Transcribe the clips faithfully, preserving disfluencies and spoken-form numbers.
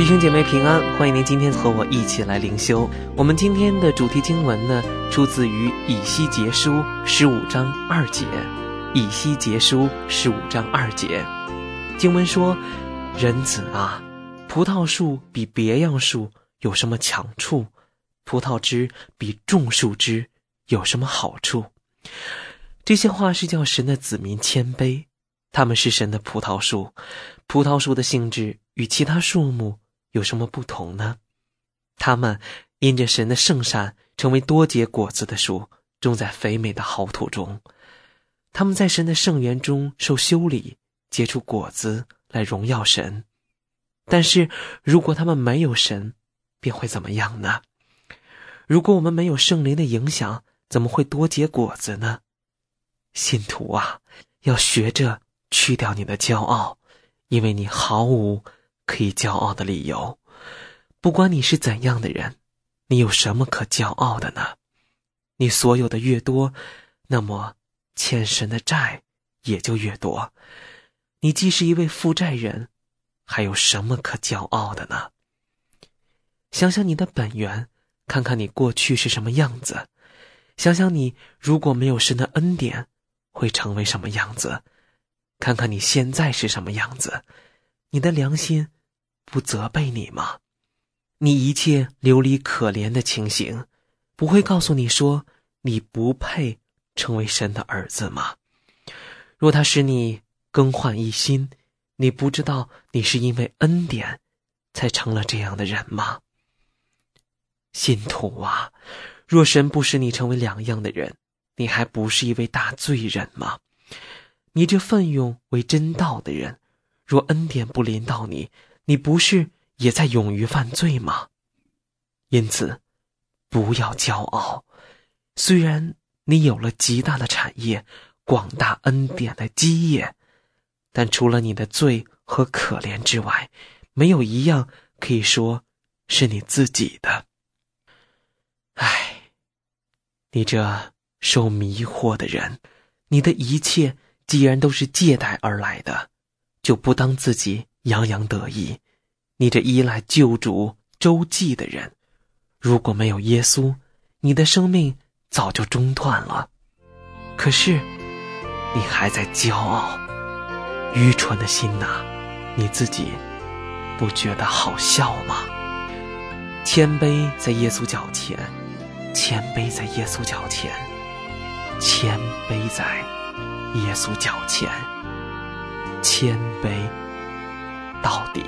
弟兄姐妹平安，欢迎您今天和我一起来灵修。我们今天的主题经文呢，出自于以西结书十五章二节。以西结书十五章二节，经文说：人子啊，葡萄树比别样树有什么强处？葡萄枝比众树枝有什么好处？这些话是叫神的子民谦卑，他们是神的葡萄树。葡萄树的性质与其他树木有什么不同呢？他们因着神的圣善，成为多结果子的树，种在肥美的好土中。他们在神的圣园中受修理，结出果子来荣耀神。但是如果他们没有神，便会怎么样呢？如果我们没有圣灵的影响，怎么会多结果子呢？信徒啊，要学着去掉你的骄傲，因为你毫无可以骄傲的理由。不管你是怎样的人，你有什么可骄傲的呢？你所有的越多，那么欠神的债也就越多。你既是一位负债人，还有什么可骄傲的呢？想想你的本源，看看你过去是什么样子，想想你如果没有神的恩典会成为什么样子，看看你现在是什么样子，你的良心不责备你吗？你一切流离可怜的情形，不会告诉你说你不配成为神的儿子吗？若他使你更换一心，你不知道你是因为恩典才成了这样的人吗？信徒啊，若神不使你成为两样的人，你还不是一位大罪人吗？你这奋勇为真道的人，若恩典不临到你，你不是也在勇于犯罪吗？因此不要骄傲，虽然你有了极大的产业，广大恩典的基业，但除了你的罪和可怜之外，没有一样可以说是你自己的。唉，你这受迷惑的人，你的一切既然都是借贷而来的，就不当自己洋洋得意。你这依赖救主周济的人，如果没有耶稣，你的生命早就中断了。可是你还在骄傲，愚蠢的心哪，你自己不觉得好笑吗？谦卑在耶稣脚前，谦卑在耶稣脚前，谦卑在耶稣脚前，谦卑到底。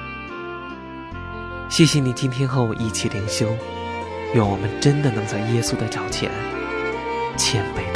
谢谢你今天和我一起灵修，愿我们真的能在耶稣的脚前谦卑